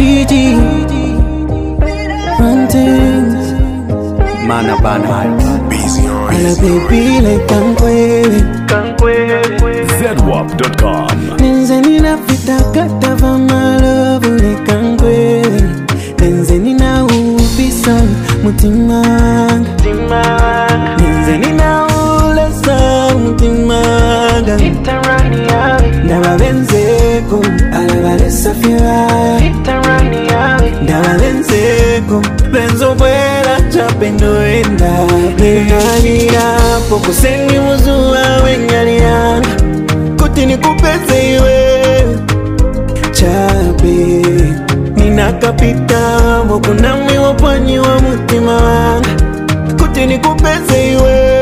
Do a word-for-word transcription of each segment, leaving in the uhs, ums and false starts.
G G. Run things. Mana bana. Busy on Ala baby like Kankwele. Z W A P dot com. Nenze nina vita kata va malove like Kankwele. Nenze nina upisa mutimanga. Nenze nina ulesa mutimanga. Ndawa benzeko ala balesa fiwa. Ndawa benzeko benzo buena chapendo enda. Nenganira poco seni muzua wenganianga. Kutini kupeze iwe chape. Nina kapita mokunami wapanyi wa mutima wanga. Kutini kupeze iwe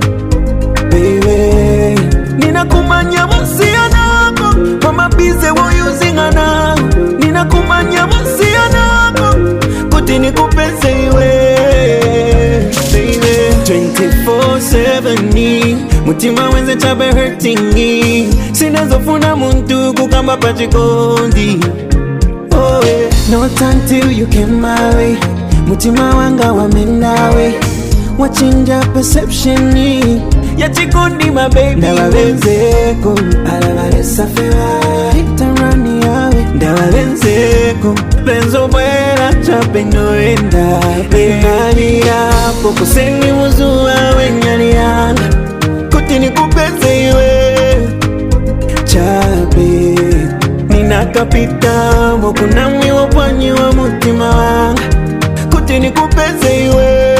baby. Nina kumanya masianako mama bize wo using ana. Nina kumanya masianako kutini kupeze iwe baby. twenty-four seven ni mutima wenze chabe hurting me. Sinazofuna muntu kukamba pachikondi. Oh yeah. No time till you came my way. Mutima wanga wamendawe. Wachinja perception ni ya chikondi my baby. Ndawa benzeko ala balesa fewa. Hit and run yawe. Ndawa benzeko benzo buena chapendo enda. Benganira poco seni muzua wenyanianga. Kutini kupeze iwe chape. Nina kapita mokunami wapanyi wa mutima wanga. Kutini kupeze iwe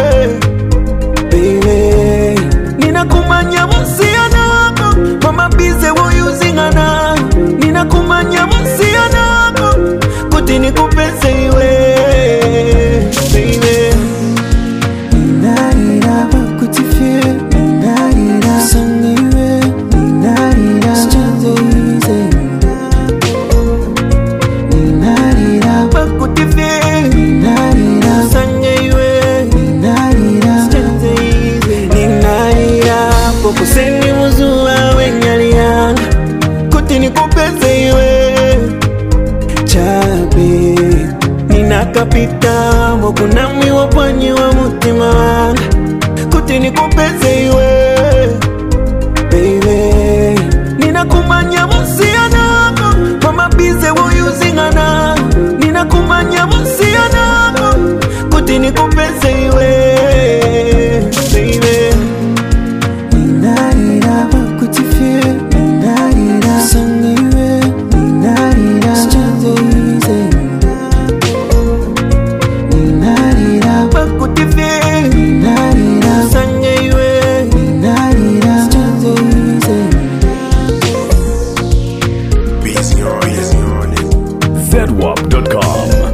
baby. Nina kumanya masianako mama bize wo using ana. Nina kumanya masianako kutini kupeze iwe baby. Ninarira bakutifie. Ninarira sangiwe. Ninarira schanze ize. Ninarira bakutifie. Ninarira sangiwe. Ninarira schanze ize. Ninarira poco seni muzua wenyalianga. Kutini kupeze iwe chape. Nina kapita mokunami wapanyi wa mutima wanga. Kutini kupeze iwe baby. Nina kumanya masianako mama bize wo using ana. Nina kumanya masianako kutini kupeze iwe baby. Ninarira bakutifie. Ninarira sangiwe. Ninarira schanze ize. Ninarira bakutifie. Ninarira sangiwe. Ninarira schanze ize. Busy on Z W A P dot com.